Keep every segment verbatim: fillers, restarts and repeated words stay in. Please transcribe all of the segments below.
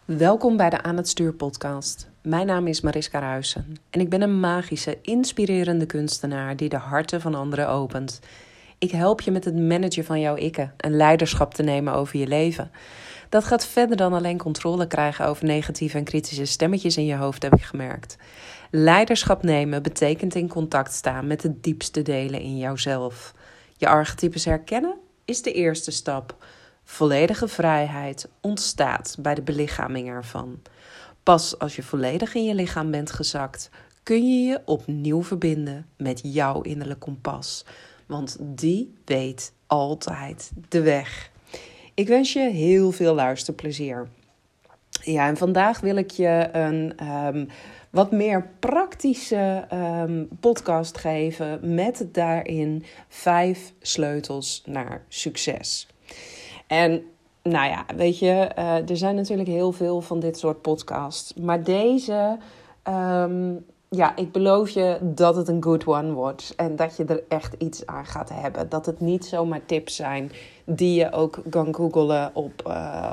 Welkom bij de Aan het Stuur podcast. Mijn naam is Mariska Ruijsen en ik ben een magische, inspirerende kunstenaar die de harten van anderen opent. Ik help je met het managen van jouw ikke en leiderschap te nemen over je leven. Dat gaat verder dan alleen controle krijgen over negatieve en kritische stemmetjes in je hoofd, heb ik gemerkt. Leiderschap nemen betekent in contact staan met de diepste delen in jouzelf. Je archetypes herkennen is de eerste stap. Volledige vrijheid ontstaat bij de belichaming ervan. Pas als je volledig in je lichaam bent gezakt, kun je je opnieuw verbinden met jouw innerlijk kompas. Want die weet altijd de weg. Ik wens je heel veel luisterplezier. Ja, en vandaag wil ik je een um, wat meer praktische um, podcast geven met daarin vijf sleutels naar succes. En nou ja, weet je, uh, er zijn natuurlijk heel veel van dit soort podcasts. Maar deze, um, ja, ik beloof je dat het een good one wordt. En dat je er echt iets aan gaat hebben. Dat het niet zomaar tips zijn die je ook kan googlen op, uh,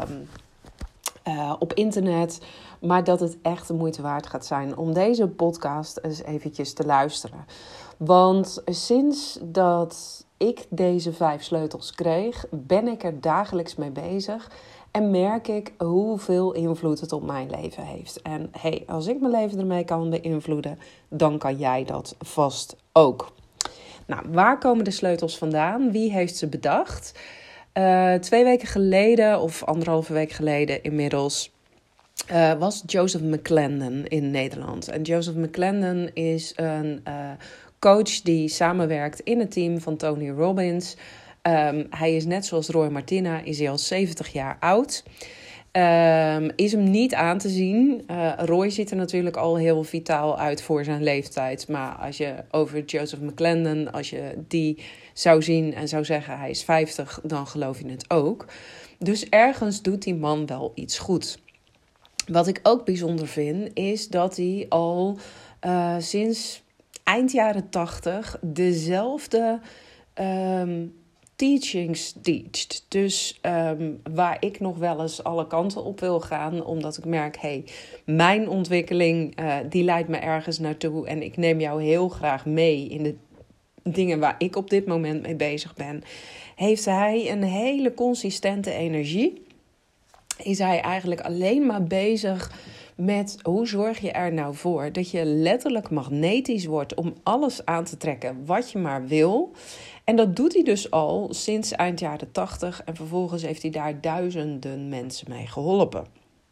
uh, op internet. Maar dat het echt de moeite waard gaat zijn om deze podcast eens eventjes te luisteren. Want sinds dat ik deze vijf sleutels kreeg, ben ik er dagelijks mee bezig en merk ik hoeveel invloed het op mijn leven heeft. En hey, als ik mijn leven ermee kan beïnvloeden, dan kan jij dat vast ook. Nou, waar komen de sleutels vandaan? Wie heeft ze bedacht? Uh, twee weken geleden, of anderhalve week geleden inmiddels, Uh, was Joseph McClendon in Nederland. En Joseph McClendon is een uh, coach die samenwerkt in het team van Tony Robbins. Um, hij is net zoals Roy Martina, is hij al zeventig jaar oud. Um, is hem niet aan te zien. Uh, Roy ziet er natuurlijk al heel vitaal uit voor zijn leeftijd. Maar als je over Joseph McClendon, als je die zou zien en zou zeggen hij is vijftig, dan geloof je het ook. Dus ergens doet die man wel iets goed. Wat ik ook bijzonder vind, is dat hij al uh, sinds eind jaren tachtig dezelfde um, teachings teacht. Dus um, waar ik nog wel eens alle kanten op wil gaan, omdat ik merk, hey, mijn ontwikkeling uh, die leidt me ergens naartoe en ik neem jou heel graag mee in de dingen waar ik op dit moment mee bezig ben, heeft hij een hele consistente energie. Is hij eigenlijk alleen maar bezig met hoe zorg je er nou voor dat je letterlijk magnetisch wordt om alles aan te trekken wat je maar wil. En dat doet hij dus al sinds eind jaren tachtig en vervolgens heeft hij daar duizenden mensen mee geholpen.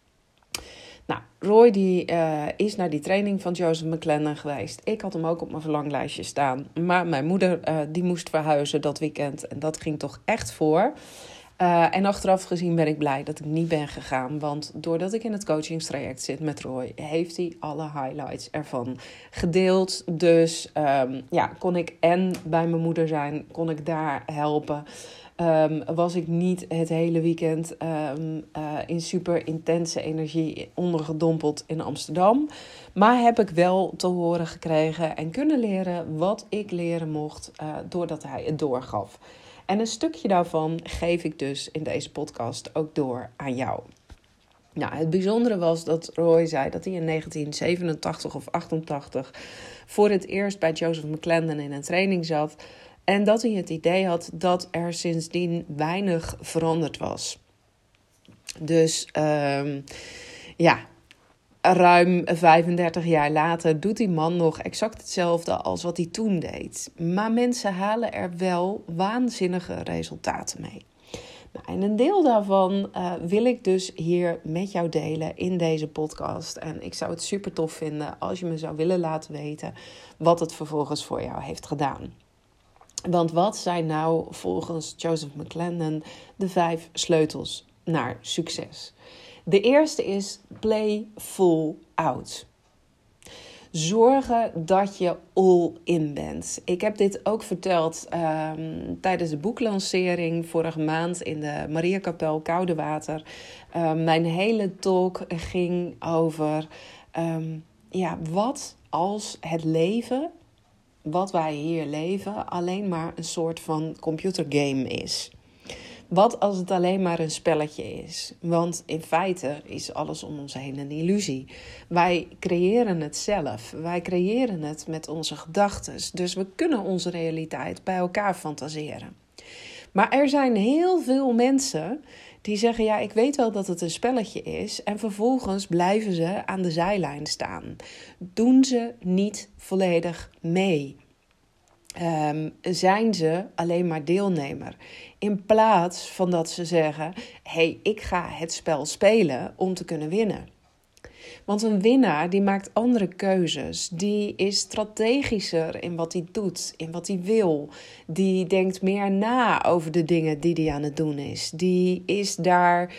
Nou, Roy die, uh, is naar die training van Joseph McClendon geweest. Ik had hem ook op mijn verlanglijstje staan. Maar mijn moeder uh, die moest verhuizen dat weekend en dat ging toch echt voor. Uh, en achteraf gezien ben ik blij dat ik niet ben gegaan. Want doordat ik in het coachingstraject zit met Roy, heeft hij alle highlights ervan gedeeld. Dus um, ja, kon ik en bij mijn moeder zijn, kon ik daar helpen. Um, was ik niet het hele weekend um, uh, in super intense energie ondergedompeld in Amsterdam. Maar heb ik wel te horen gekregen en kunnen leren wat ik leren mocht uh, doordat hij het doorgaf. En een stukje daarvan geef ik dus in deze podcast ook door aan jou. Nou, het bijzondere was dat Roy zei dat hij in negentien zevenentachtig of achtentachtig voor het eerst bij Joseph McClendon in een training zat. En dat hij het idee had dat er sindsdien weinig veranderd was. Dus um, ja, ruim vijfendertig jaar later doet die man nog exact hetzelfde als wat hij toen deed. Maar mensen halen er wel waanzinnige resultaten mee. Nou, en een deel daarvan uh, wil ik dus hier met jou delen in deze podcast. En ik zou het super tof vinden als je me zou willen laten weten wat het vervolgens voor jou heeft gedaan. Want wat zijn nou volgens Joseph McClendon de vijf sleutels naar succes? De eerste is play full out. Zorgen dat je all in bent. Ik heb dit ook verteld um, tijdens de boeklancering vorige maand in de Mariakapel Koudewater. Um, mijn hele talk ging over um, ja, wat als het leven, wat wij hier leven, alleen maar een soort van computergame is. Wat als het alleen maar een spelletje is? Want in feite is alles om ons heen een illusie. Wij creëren het zelf. Wij creëren het met onze gedachten. Dus we kunnen onze realiteit bij elkaar fantaseren. Maar er zijn heel veel mensen die zeggen, ja, ik weet wel dat het een spelletje is. En vervolgens blijven ze aan de zijlijn staan. Doen ze niet volledig mee. Um, zijn ze alleen maar deelnemer. In plaats van dat ze zeggen, hey, ik ga het spel spelen om te kunnen winnen. Want een winnaar die maakt andere keuzes. Die is strategischer in wat hij doet, in wat hij wil. Die denkt meer na over de dingen die hij aan het doen is. Die is daar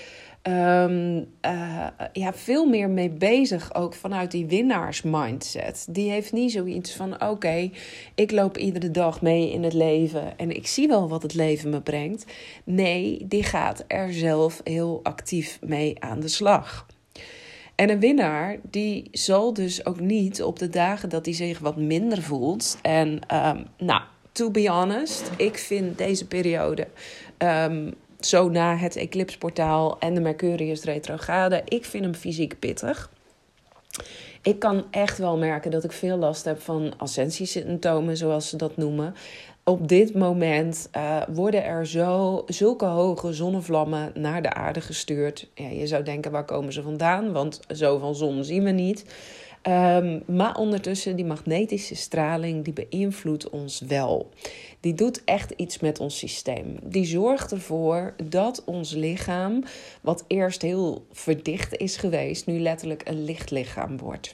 um, uh, ja, veel meer mee bezig, ook vanuit die winnaarsmindset. Die heeft niet zoiets van, oké, okay, ik loop iedere dag mee in het leven en ik zie wel wat het leven me brengt. Nee, die gaat er zelf heel actief mee aan de slag. En een winnaar, die zal dus ook niet op de dagen dat hij zich wat minder voelt. En um, nou, to be honest, ik vind deze periode, um, zo na het eclipsportaal en de Mercurius retrograde, ik vind hem fysiek pittig. Ik kan echt wel merken dat ik veel last heb van ascensiesymptomen, zoals ze dat noemen. Op dit moment uh, worden er zo, zulke hoge zonnevlammen naar de aarde gestuurd. Ja, je zou denken, waar komen ze vandaan? Want zoveel zon zien we niet. Um, maar ondertussen, die magnetische straling, die beïnvloedt ons wel. Die doet echt iets met ons systeem. Die zorgt ervoor dat ons lichaam, wat eerst heel verdicht is geweest, nu letterlijk een lichtlichaam wordt.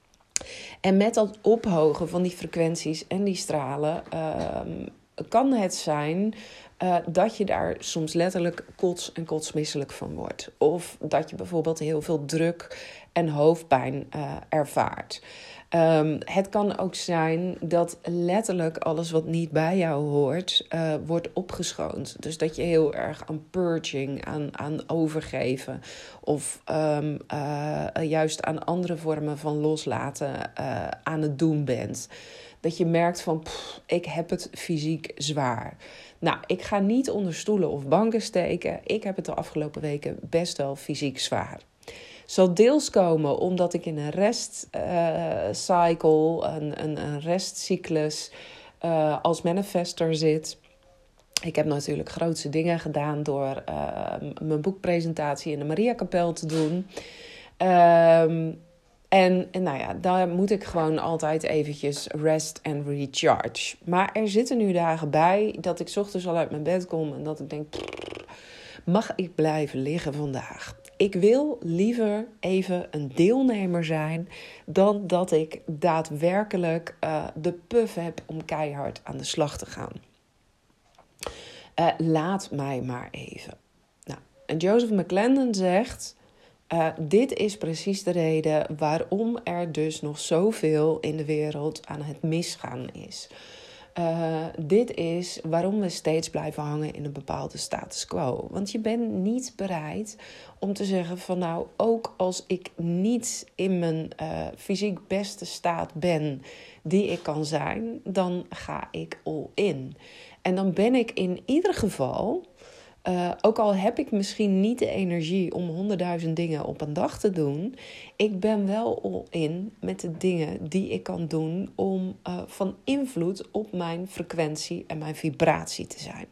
En met dat ophogen van die frequenties en die stralen uh, kan het zijn uh, dat je daar soms letterlijk kots en kotsmisselijk van wordt. Of dat je bijvoorbeeld heel veel druk en hoofdpijn uh, ervaart. Um, het kan ook zijn dat letterlijk alles wat niet bij jou hoort, uh, wordt opgeschoond. Dus dat je heel erg aan purging, aan, aan overgeven of um, uh, juist aan andere vormen van loslaten uh, aan het doen bent. Dat je merkt van, pff, ik heb het fysiek zwaar. Nou, ik ga niet onder stoelen of banken steken. Ik heb het de afgelopen weken best wel fysiek zwaar. Zal deels komen omdat ik in een restcycle, uh, een, een, een restcyclus uh, als manifester zit. Ik heb natuurlijk grootse dingen gedaan door uh, mijn boekpresentatie in de Mariakapel te doen. Um, en, en nou ja, daar moet ik gewoon altijd eventjes rest en recharge. Maar er zitten nu dagen bij dat ik 's ochtends al uit mijn bed kom en dat ik denk, mag ik blijven liggen vandaag? Ik wil liever even een deelnemer zijn dan dat ik daadwerkelijk uh, de puff heb om keihard aan de slag te gaan. Uh, laat mij maar even. Nou, en Joseph McClendon zegt, uh, dit is precies de reden waarom er dus nog zoveel in de wereld aan het misgaan is. Uh, dit is waarom we steeds blijven hangen in een bepaalde status quo. Want je bent niet bereid om te zeggen van nou, ook als ik niet in mijn uh, fysiek beste staat ben die ik kan zijn, dan ga ik all in. En dan ben ik in ieder geval, uh, ook al heb ik misschien niet de energie om honderdduizend dingen op een dag te doen, ik ben wel all in met de dingen die ik kan doen om uh, van invloed op mijn frequentie en mijn vibratie te zijn.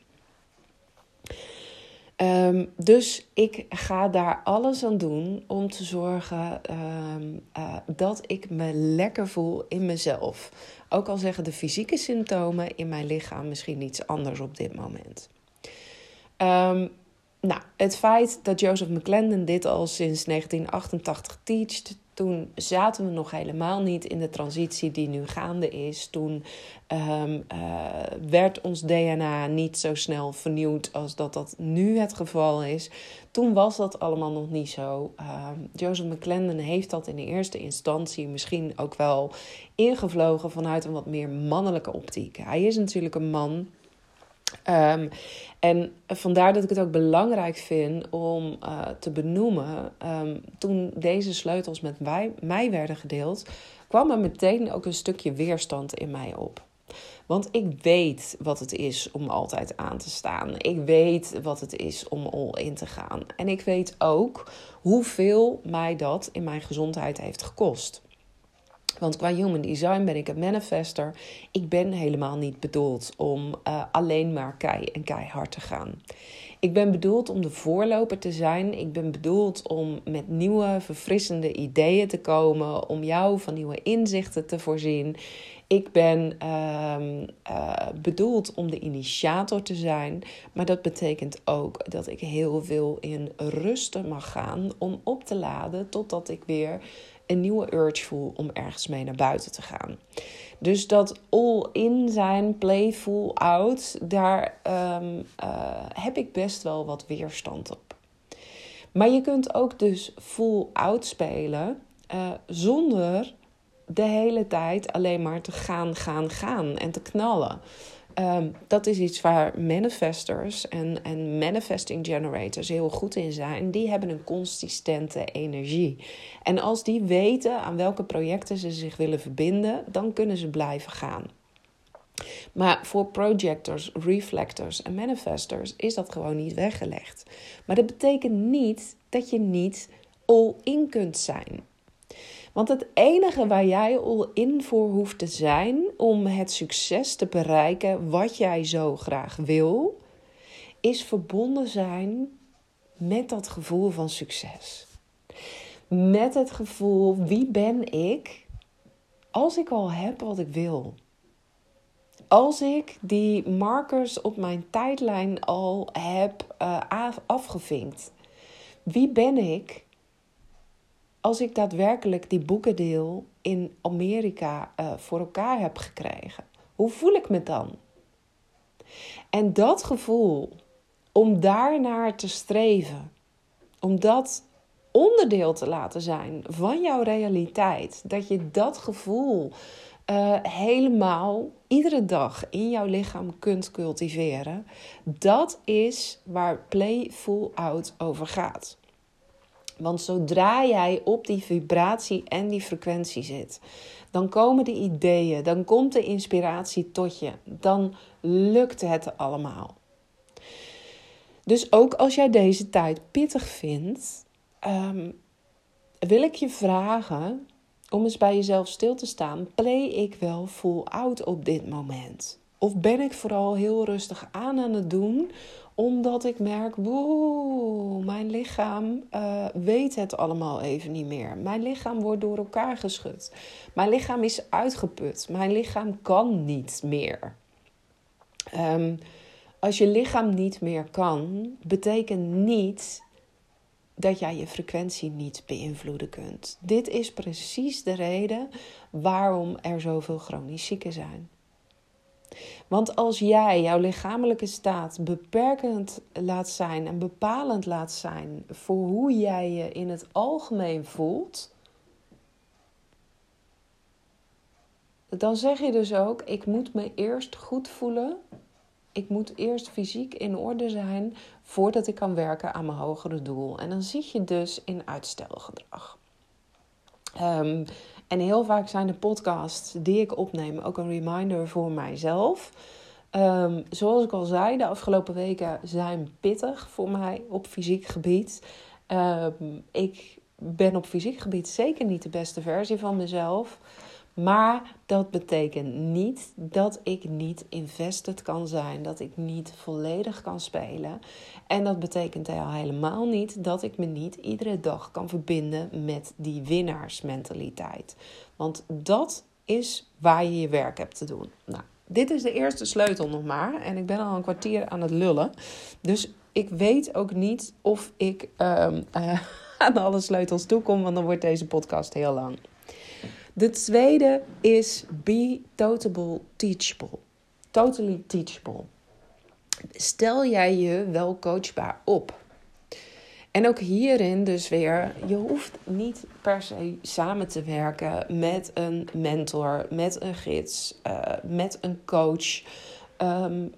Um, dus ik ga daar alles aan doen om te zorgen um, uh, dat ik me lekker voel in mezelf. Ook al zeggen de fysieke symptomen in mijn lichaam misschien iets anders op dit moment. Um, nou, het feit dat Joseph McClendon dit al sinds negentien achtentachtig teacht, toen zaten we nog helemaal niet in de transitie die nu gaande is. Toen um, uh, werd ons D N A niet zo snel vernieuwd als dat dat nu het geval is. Toen was dat allemaal nog niet zo. Um, Joseph McClendon heeft dat in de eerste instantie misschien ook wel ingevlogen vanuit een wat meer mannelijke optiek. Hij is natuurlijk een man. Um, en vandaar dat ik het ook belangrijk vind om uh, te benoemen. Um, toen deze sleutels met mij, mij werden gedeeld, kwam er meteen ook een stukje weerstand in mij op. Want ik weet wat het is om altijd aan te staan. Ik weet wat het is om all in te gaan. En ik weet ook hoeveel mij dat in mijn gezondheid heeft gekost. Want qua human design ben ik een manifester. Ik ben helemaal niet bedoeld om uh, alleen maar kei en keihard te gaan. Ik ben bedoeld om de voorloper te zijn. Ik ben bedoeld om met nieuwe, verfrissende ideeën te komen. Om jou van nieuwe inzichten te voorzien. Ik ben uh, uh, bedoeld om de initiator te zijn. Maar dat betekent ook dat ik heel veel in rusten mag gaan om op te laden totdat ik weer een nieuwe urge voel om ergens mee naar buiten te gaan. Dus dat all-in zijn, play full out, daar um, uh, heb ik best wel wat weerstand op. Maar je kunt ook dus full out spelen uh, zonder de hele tijd alleen maar te gaan, gaan, gaan en te knallen. Um, dat is iets waar manifestors en, en manifesting generators heel goed in zijn. Die hebben een consistente energie. En als die weten aan welke projecten ze zich willen verbinden, dan kunnen ze blijven gaan. Maar voor projectors, reflectors en manifestors is dat gewoon niet weggelegd. Maar dat betekent niet dat je niet all-in kunt zijn. Want het enige waar jij all-in voor hoeft te zijn om het succes te bereiken wat jij zo graag wil, is verbonden zijn met dat gevoel van succes. Met het gevoel, wie ben ik als ik al heb wat ik wil? Als ik die markers op mijn tijdlijn al heb uh, afgevinkt. Wie ben ik als ik daadwerkelijk die boekendeel in Amerika uh, voor elkaar heb gekregen? Hoe voel ik me dan? En dat gevoel, om daarnaar te streven, om dat onderdeel te laten zijn van jouw realiteit, dat je dat gevoel uh, helemaal iedere dag in jouw lichaam kunt cultiveren, dat is waar Play Full Out over gaat. Want zodra jij op die vibratie en die frequentie zit, dan komen de ideeën, dan komt de inspiratie tot je. Dan lukt het allemaal. Dus ook als jij deze tijd pittig vindt, um, wil ik je vragen om eens bij jezelf stil te staan. Play ik wel full out op dit moment? Of ben ik vooral heel rustig aan aan het doen, omdat ik merk, woe, mijn lichaam uh, weet het allemaal even niet meer. Mijn lichaam wordt door elkaar geschud. Mijn lichaam is uitgeput. Mijn lichaam kan niet meer. Um, als je lichaam niet meer kan, betekent niet dat jij je frequentie niet beïnvloeden kunt. Dit is precies de reden waarom er zoveel chronisch zieken zijn. Want als jij jouw lichamelijke staat beperkend laat zijn en bepalend laat zijn voor hoe jij je in het algemeen voelt, dan zeg je dus ook, ik moet me eerst goed voelen. Ik moet eerst fysiek in orde zijn voordat ik kan werken aan mijn hogere doel. En dan zit je dus in uitstelgedrag. Um, en heel vaak zijn de podcasts die ik opneem ook een reminder voor mijzelf. Um, zoals ik al zei, de afgelopen weken zijn pittig voor mij op fysiek gebied. Um, ik ben op fysiek gebied zeker niet de beste versie van mezelf. Maar dat betekent niet dat ik niet invested kan zijn. Dat ik niet volledig kan spelen. En dat betekent al helemaal niet dat ik me niet iedere dag kan verbinden met die winnaarsmentaliteit. Want dat is waar je je werk hebt te doen. Nou, dit is de eerste sleutel nog maar. En ik ben al een kwartier aan het lullen. Dus ik weet ook niet of ik um, uh, aan alle sleutels toekom. Want dan wordt deze podcast heel lang. De tweede is be totally teachable. Totally teachable. Stel jij je wel coachbaar op. En ook hierin dus weer, je hoeft niet per se samen te werken met een mentor, met een gids, uh, met een coach. Um,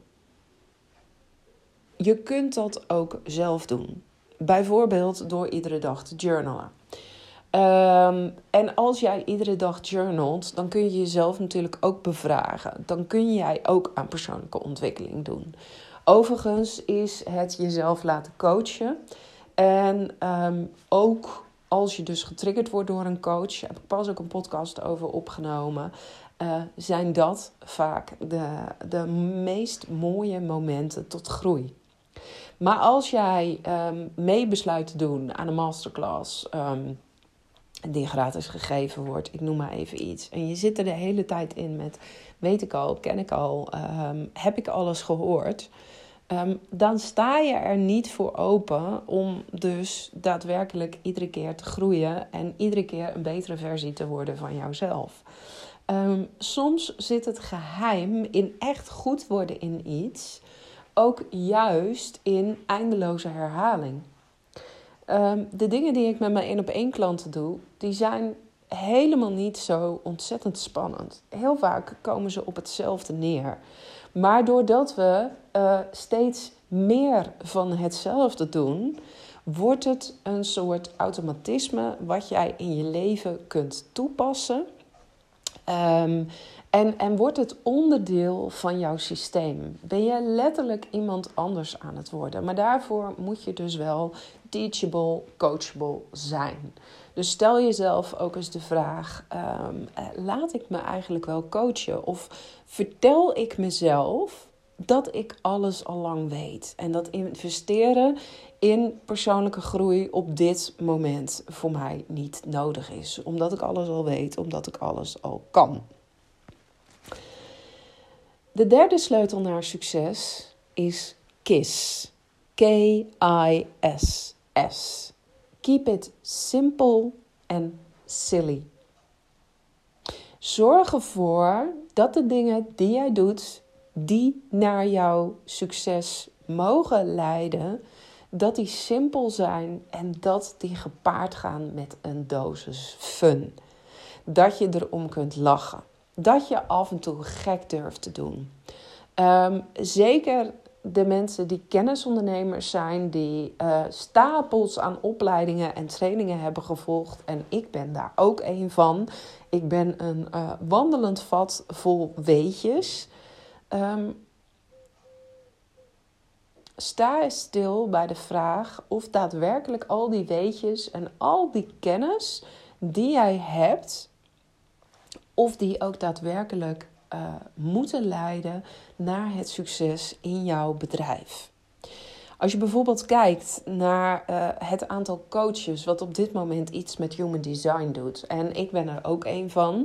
je kunt dat ook zelf doen. Bijvoorbeeld door iedere dag te journalen. Um, en als jij iedere dag journalt, dan kun je jezelf natuurlijk ook bevragen. Dan kun jij ook aan persoonlijke ontwikkeling doen. Overigens is het jezelf laten coachen. En um, ook als je dus getriggerd wordt door een coach, heb ik pas ook een podcast over opgenomen, uh, zijn dat vaak de, de meest mooie momenten tot groei. Maar als jij um, mee besluit te doen aan een masterclass um, die gratis gegeven wordt, ik noem maar even iets, en je zit er de hele tijd in met weet ik al, ken ik al, um, heb ik alles gehoord, um, dan sta je er niet voor open om dus daadwerkelijk iedere keer te groeien en iedere keer een betere versie te worden van jouzelf. Um, soms zit het geheim in echt goed worden in iets ook juist in eindeloze herhaling. Um, de dingen die ik met mijn één op één klanten doe, die zijn helemaal niet zo ontzettend spannend. Heel vaak komen ze op hetzelfde neer. Maar doordat we uh, steeds meer van hetzelfde doen, wordt het een soort automatisme wat jij in je leven kunt toepassen. Um, en, en wordt het onderdeel van jouw systeem. Ben je letterlijk iemand anders aan het worden. Maar daarvoor moet je dus wel teachable, coachable zijn. Dus stel jezelf ook eens de vraag, um, laat ik me eigenlijk wel coachen? Of vertel ik mezelf dat ik alles al lang weet? En dat investeren in persoonlijke groei op dit moment voor mij niet nodig is. Omdat ik alles al weet, omdat ik alles al kan. De derde sleutel naar succes is KISS. K I S S. Keep it simple and silly. Zorg ervoor dat de dingen die jij doet, die naar jouw succes mogen leiden, dat die simpel zijn en dat die gepaard gaan met een dosis fun. Dat je erom kunt lachen. Dat je af en toe gek durft te doen. Um, zeker de mensen die kennisondernemers zijn, die uh, stapels aan opleidingen en trainingen hebben gevolgd. En ik ben daar ook een van. Ik ben een uh, wandelend vat vol weetjes. Um, sta eens stil bij de vraag of daadwerkelijk al die weetjes en al die kennis die jij hebt, of die ook daadwerkelijk uh, moeten leiden naar het succes in jouw bedrijf. Als je bijvoorbeeld kijkt naar uh, het aantal coaches wat op dit moment iets met human design doet. En ik ben er ook een van.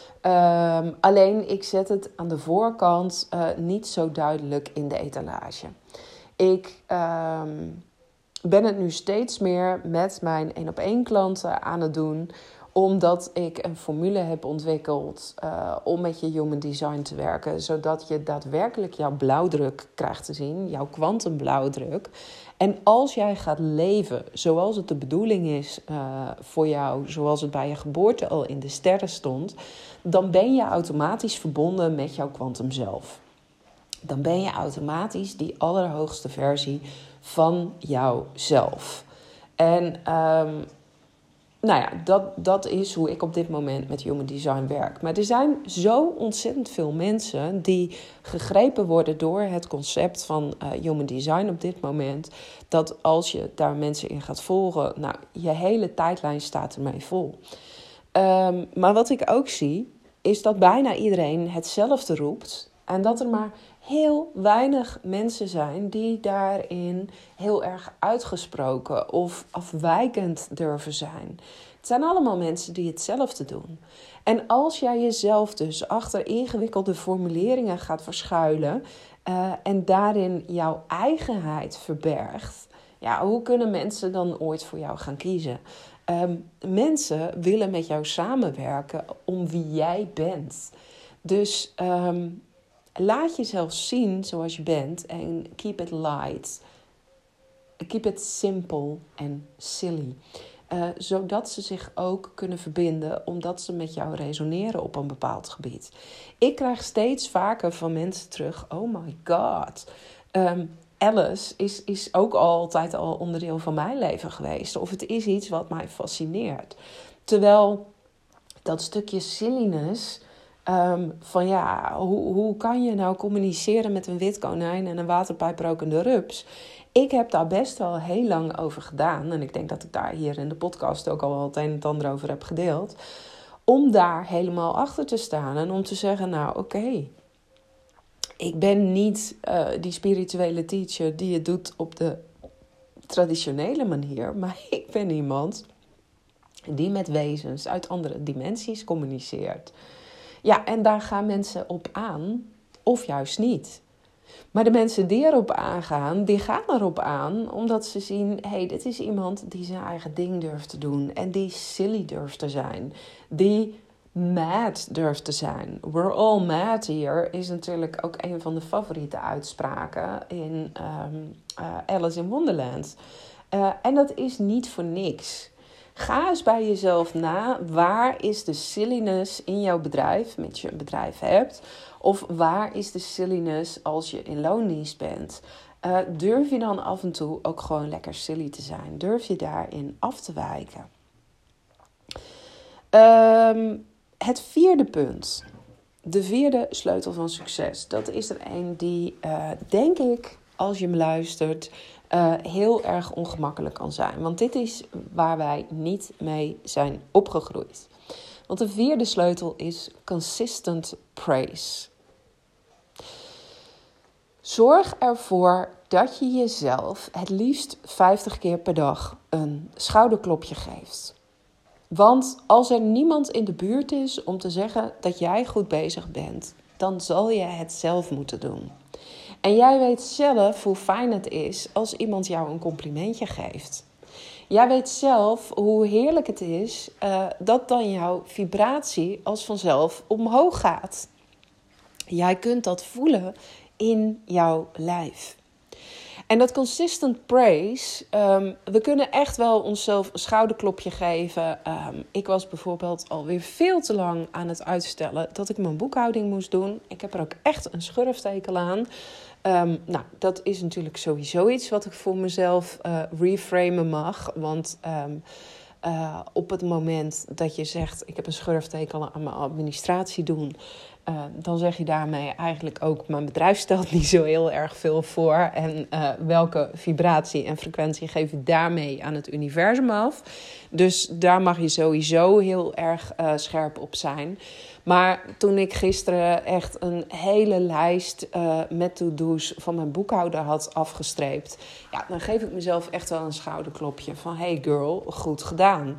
Um, alleen ik zet het aan de voorkant uh, niet zo duidelijk in de etalage. Ik um, ben het nu steeds meer met mijn één op één klanten aan het doen, omdat ik een formule heb ontwikkeld uh, om met je human design te werken, zodat je daadwerkelijk jouw blauwdruk krijgt te zien, jouw kwantumblauwdruk. En als jij gaat leven zoals het de bedoeling is uh, voor jou, zoals het bij je geboorte al in de sterren stond, dan ben je automatisch verbonden met jouw kwantum zelf. Dan ben je automatisch die allerhoogste versie van jouzelf. En um, nou ja, dat, dat is hoe ik op dit moment met human design werk. Maar er zijn zo ontzettend veel mensen die gegrepen worden door het concept van uh, human design op dit moment, dat als je daar mensen in gaat volgen, nou, je hele tijdlijn staat ermee vol. Um, maar wat ik ook zie, is dat bijna iedereen hetzelfde roept en dat er maar heel weinig mensen zijn die daarin heel erg uitgesproken of afwijkend durven zijn. Het zijn allemaal mensen die hetzelfde doen. En als jij jezelf dus achter ingewikkelde formuleringen gaat verschuilen uh, en daarin jouw eigenheid verbergt, ja, hoe kunnen mensen dan ooit voor jou gaan kiezen? Um, mensen willen met jou samenwerken om wie jij bent. Dus um, laat jezelf zien zoals je bent en keep it light. Keep it simple en silly. Uh, zodat ze zich ook kunnen verbinden omdat ze met jou resoneren op een bepaald gebied. Ik krijg steeds vaker van mensen terug, oh my god, um, Alice is, is ook altijd al onderdeel van mijn leven geweest. Of het is iets wat mij fascineert. Terwijl dat stukje silliness, um, van ja, hoe, hoe kan je nou communiceren met een wit konijn en een waterpijprokende rups? Ik heb daar best wel heel lang over gedaan. En ik denk dat ik daar hier in de podcast ook al het een en het ander over heb gedeeld. Om daar helemaal achter te staan en om te zeggen, nou oké. Okay, ik ben niet uh, die spirituele teacher die het doet op de traditionele manier. Maar ik ben iemand die met wezens uit andere dimensies communiceert. Ja, en daar gaan mensen op aan, of juist niet. Maar de mensen die erop aangaan, die gaan erop aan omdat ze zien, hé, hey, dit is iemand die zijn eigen ding durft te doen en die silly durft te zijn, die mad durft te zijn. We're all mad here is natuurlijk ook een van de favoriete uitspraken in um, uh, Alice in Wonderland. Uh, en dat is niet voor niks. Ga eens bij jezelf na, waar is de silliness in jouw bedrijf, mits je een bedrijf hebt, of waar is de silliness als je in loondienst bent? Uh, durf je dan af en toe ook gewoon lekker silly te zijn? Durf je daarin af te wijken? Um, het vierde punt, de vierde sleutel van succes, dat is er een die, uh, denk ik, als je me luistert, Uh, heel erg ongemakkelijk kan zijn. Want dit is waar wij niet mee zijn opgegroeid. Want de vierde sleutel is consistent praise. Zorg ervoor dat je jezelf het liefst vijftig keer per dag een schouderklopje geeft. Want als er niemand in de buurt is om te zeggen dat jij goed bezig bent, dan zal je het zelf moeten doen. En jij weet zelf hoe fijn het is als iemand jou een complimentje geeft. Jij weet zelf hoe heerlijk het is uh, dat dan jouw vibratie als vanzelf omhoog gaat. Jij kunt dat voelen in jouw lijf. En dat consistent praise, um, we kunnen echt wel onszelf een schouderklopje geven. Um, ik was bijvoorbeeld alweer veel te lang aan het uitstellen dat ik mijn boekhouding moest doen. Ik heb er ook echt een schurftekel aan. Um, nou, dat is natuurlijk sowieso iets wat ik voor mezelf uh, reframen mag. Want um, uh, op het moment dat je zegt, ik heb een schurftekel aan mijn administratie doen, Uh, dan zeg je daarmee eigenlijk ook, mijn bedrijf stelt niet zo heel erg veel voor. En uh, welke vibratie en frequentie geef je daarmee aan het universum af? Dus daar mag je sowieso heel erg uh, scherp op zijn. Maar toen ik gisteren echt een hele lijst uh, met to-do's van mijn boekhouder had afgestreept, ja, dan geef ik mezelf echt wel een schouderklopje van, hey girl, goed gedaan.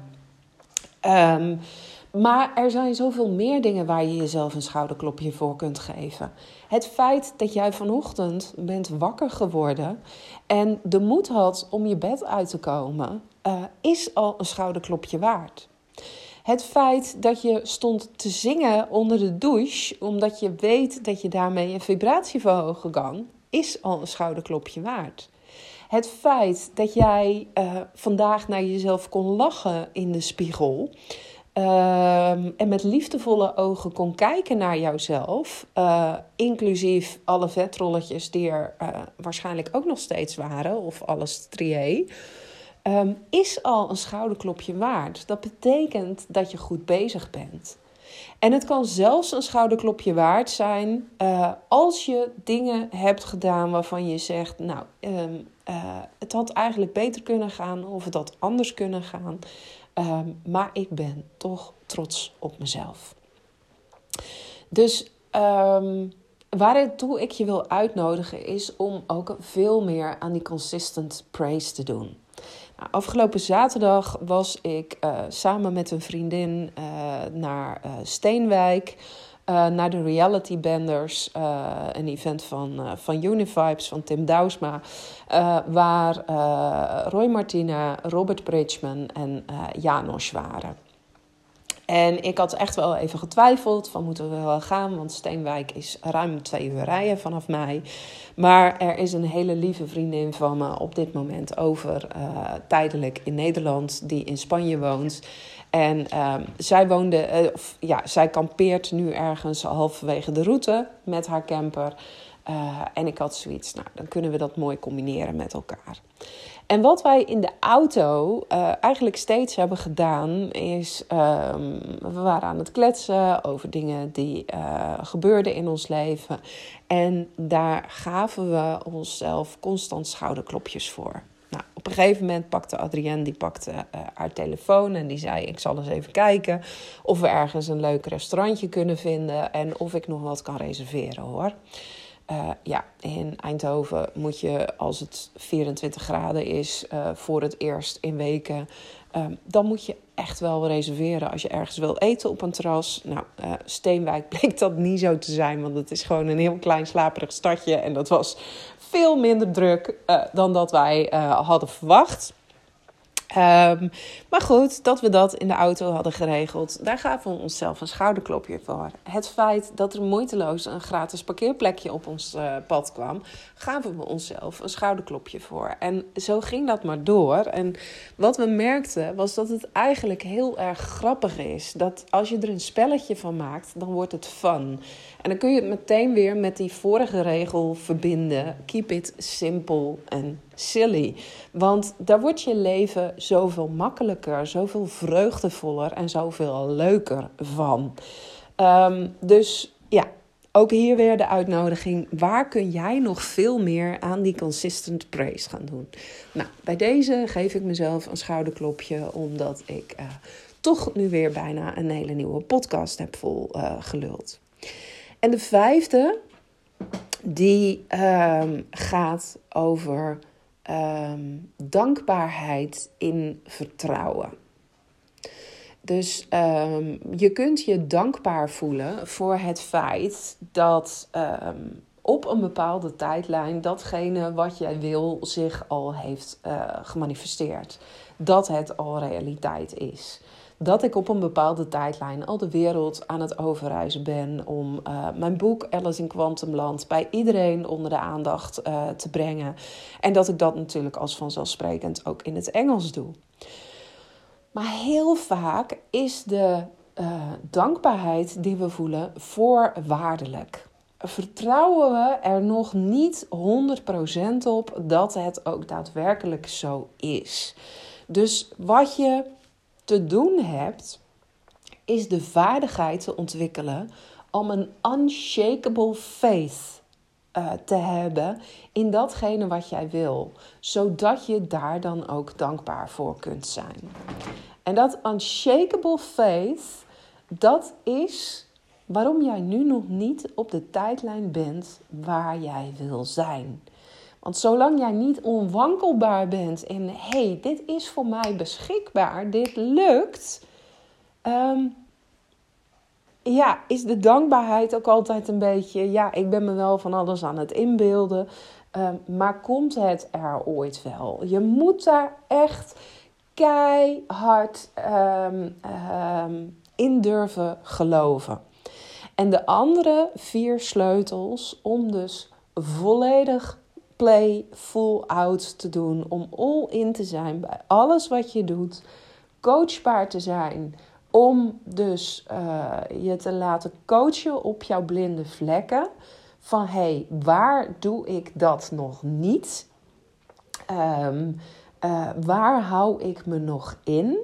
Um, Maar er zijn zoveel meer dingen waar je jezelf een schouderklopje voor kunt geven. Het feit dat jij vanochtend bent wakker geworden en de moed had om je bed uit te komen, uh, is al een schouderklopje waard. Het feit dat je stond te zingen onder de douche, omdat je weet dat je daarmee een vibratie verhogen kan, is al een schouderklopje waard. Het feit dat jij uh, vandaag naar jezelf kon lachen in de spiegel, Uh, en met liefdevolle ogen kon kijken naar jouzelf, uh, inclusief alle vetrolletjes die er uh, waarschijnlijk ook nog steeds waren, of alle strié, um, is al een schouderklopje waard. Dat betekent dat je goed bezig bent. En het kan zelfs een schouderklopje waard zijn uh, als je dingen hebt gedaan waarvan je zegt, nou, um, uh, het had eigenlijk beter kunnen gaan of het had anders kunnen gaan. Um, maar ik ben toch trots op mezelf. Dus um, waartoe ik je wil uitnodigen is om ook veel meer aan die consistent praise te doen. Nou, afgelopen zaterdag was ik uh, samen met een vriendin uh, naar uh, Steenwijk, uh, naar de Reality Benders, uh, een event van, uh, van Univibes, van Tim Douwsma, uh, waar uh, Roy Martina, Robert Bridgman en uh, Janos waren. En ik had echt wel even getwijfeld van moeten we wel gaan, want Steenwijk is ruim twee uur rijden vanaf mij. Maar er is een hele lieve vriendin van me op dit moment over, uh, tijdelijk in Nederland, die in Spanje woont. En uh, zij woonde, uh, of, ja, zij kampeert nu ergens halverwege de route met haar camper. Uh, en ik had zoiets, nou, dan kunnen we dat mooi combineren met elkaar. En wat wij in de auto uh, eigenlijk steeds hebben gedaan is... Um, we waren aan het kletsen over dingen die uh, gebeurden in ons leven. En daar gaven we onszelf constant schouderklopjes voor. Nou, op een gegeven moment pakte Adrienne die pakte, uh, haar telefoon en die zei... ik zal eens even kijken of we ergens een leuk restaurantje kunnen vinden... en of ik nog wat kan reserveren, hoor. Uh, ja, in Eindhoven moet je, als het vierentwintig graden is, uh, voor het eerst in weken... Uh, dan moet je echt wel reserveren als je ergens wil eten op een terras. Nou, uh, Steenwijk bleek dat niet zo te zijn, want het is gewoon een heel klein slaperig stadje. En dat was veel minder druk uh, dan dat wij uh, hadden verwacht. Um, maar goed, dat we dat in de auto hadden geregeld, daar gaven we onszelf een schouderklopje voor. Het feit dat er moeiteloos een gratis parkeerplekje op ons uh, pad kwam, gaven we onszelf een schouderklopje voor. En zo ging dat maar door. En wat we merkten was dat het eigenlijk heel erg grappig is. Dat als je er een spelletje van maakt, dan wordt het fun. En dan kun je het meteen weer met die vorige regel verbinden. Keep it simple and silly. Want daar wordt je leven zoveel makkelijker, zoveel vreugdevoller en zoveel leuker van. Um, dus ja, ook hier weer de uitnodiging. Waar kun jij nog veel meer aan die consistent praise gaan doen? Nou, bij deze geef ik mezelf een schouderklopje, omdat ik uh, toch nu weer bijna een hele nieuwe podcast heb vol uh, geluld. En de vijfde, die um, gaat over um, dankbaarheid in vertrouwen. Dus um, je kunt je dankbaar voelen voor het feit dat um, op een bepaalde tijdlijn datgene wat jij wil zich al heeft uh, gemanifesteerd. Dat het al realiteit is. Dat ik op een bepaalde tijdlijn al de wereld aan het overreizen ben om uh, mijn boek Alice in Quantumland bij iedereen onder de aandacht uh, te brengen. En dat ik dat natuurlijk als vanzelfsprekend ook in het Engels doe. Maar heel vaak is de uh, dankbaarheid die we voelen voorwaardelijk. Vertrouwen we er nog niet honderd procent op dat het ook daadwerkelijk zo is. Dus wat je te doen hebt, is de vaardigheid te ontwikkelen om een unshakable faith uh, te hebben in datgene wat jij wil. Zodat je daar dan ook dankbaar voor kunt zijn. En dat unshakable faith, dat is waarom jij nu nog niet op de tijdlijn bent waar jij wil zijn. Want zolang jij niet onwankelbaar bent en hé, hey, dit is voor mij beschikbaar, dit lukt, um, ja, is de dankbaarheid ook altijd een beetje, ja, ik ben me wel van alles aan het inbeelden, um, maar komt het er ooit wel? Je moet daar echt keihard um, um, in durven geloven. En de andere vier sleutels om dus volledig play full out te doen, om all in te zijn bij alles wat je doet, coachbaar te zijn, om dus uh, je te laten coachen op jouw blinde vlekken, van hé, hey, waar doe ik dat nog niet? Um, uh, waar hou ik me nog in?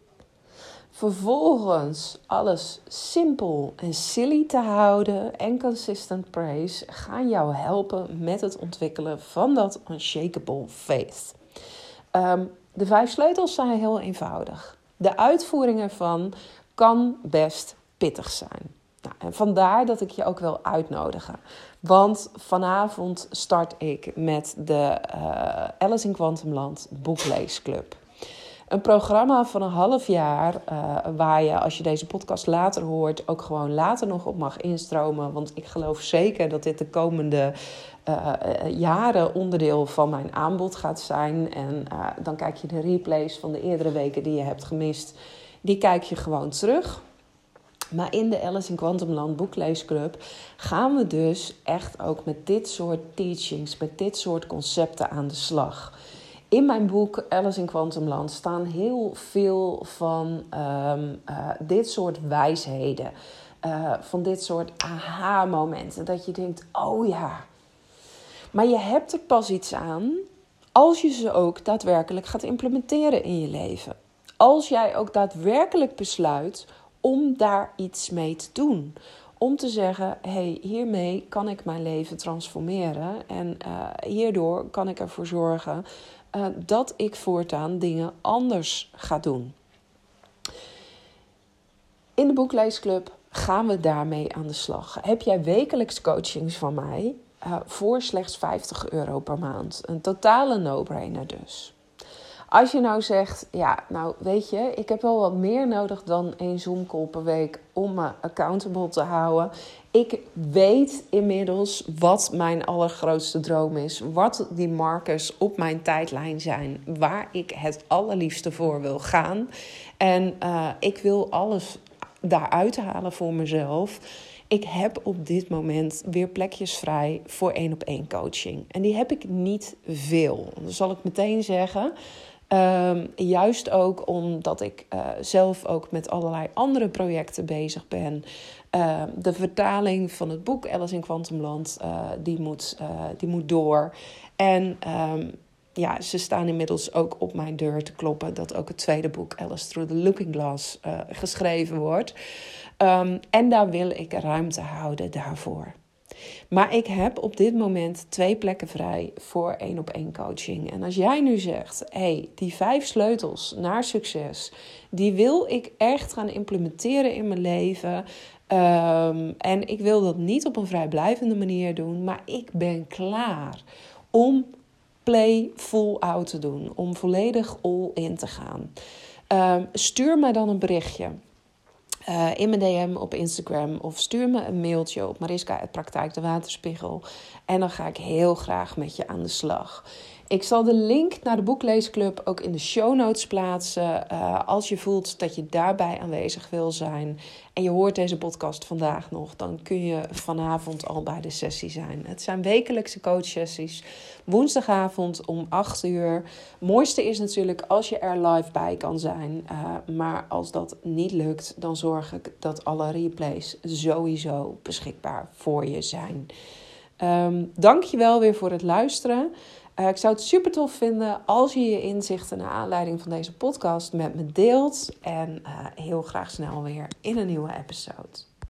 Vervolgens alles simpel en silly te houden en consistent praise gaan jou helpen met het ontwikkelen van dat unshakable faith. Um, de vijf sleutels zijn heel eenvoudig. De uitvoering ervan kan best pittig zijn. Nou, en vandaar dat ik je ook wil uitnodigen. Want vanavond start ik met de uh, Alice in Quantumland Boekleesclub. Een programma van een half jaar uh, waar je, als je deze podcast later hoort, ook gewoon later nog op mag instromen. Want ik geloof zeker dat dit de komende uh, jaren onderdeel van mijn aanbod gaat zijn. En uh, dan kijk je de replays van de eerdere weken die je hebt gemist. Die kijk je gewoon terug. Maar in de Alice in Quantumland Boekleesclub gaan we dus echt ook met dit soort teachings, met dit soort concepten aan de slag. In mijn boek Alice in Quantumland staan heel veel van um, uh, dit soort wijsheden. Uh, van dit soort aha-momenten. Dat je denkt, oh ja. Maar je hebt er pas iets aan Als je ze ook daadwerkelijk gaat implementeren in je leven. Als jij ook daadwerkelijk besluit om daar iets mee te doen. Om te zeggen, hey, hiermee kan ik mijn leven transformeren. En uh, hierdoor kan ik ervoor zorgen uh, dat ik voortaan dingen anders ga doen. In de Boekleesclub gaan we daarmee aan de slag. Heb jij wekelijks coachings van mij uh, voor slechts vijftig euro per maand. Een totale no-brainer dus. Als je nou zegt, ja, nou weet je, ik heb wel wat meer nodig dan één Zoom-call per week om me accountable te houden. Ik weet inmiddels wat mijn allergrootste droom is. Wat die markers op mijn tijdlijn zijn. Waar ik het allerliefste voor wil gaan. En uh, ik wil alles daaruit halen voor mezelf. Ik heb op dit moment weer plekjes vrij voor één op één coaching. En die heb ik niet veel. Dat zal ik meteen zeggen. Um, juist ook omdat ik uh, zelf ook met allerlei andere projecten bezig ben. Uh, de vertaling van het boek Alice in Quantumland, uh, die, moet, uh, die moet door. En um, ja, ze staan inmiddels ook op mijn deur te kloppen dat ook het tweede boek Alice Through the Looking Glass uh, geschreven wordt. Um, en daar wil ik ruimte houden daarvoor. Maar ik heb op dit moment twee plekken vrij voor één op één coaching. En als jij nu zegt, hé, hey, die vijf sleutels naar succes, die wil ik echt gaan implementeren in mijn leven. Um, en ik wil dat niet op een vrijblijvende manier doen, maar ik ben klaar om play full out te doen. Om volledig all in te gaan. Um, stuur me dan een berichtje. Uh, in mijn D M op Instagram of stuur me een mailtje op mariska apenstaartje praktijk de waterspiegel. En dan ga ik heel graag met je aan de slag. Ik zal de link naar de Boekleesclub ook in de show notes plaatsen. Uh, als je voelt dat je daarbij aanwezig wil zijn en je hoort deze podcast vandaag nog, dan kun je vanavond al bij de sessie zijn. Het zijn wekelijkse coachsessies. Woensdagavond om acht uur. Het mooiste is natuurlijk als je er live bij kan zijn. Uh, maar als dat niet lukt, dan zorg ik dat alle replays sowieso beschikbaar voor je zijn. Um, Dank je wel weer voor het luisteren. Uh, ik zou het super tof vinden als je je inzichten naar aanleiding van deze podcast met me deelt. En uh, heel graag snel weer in een nieuwe episode.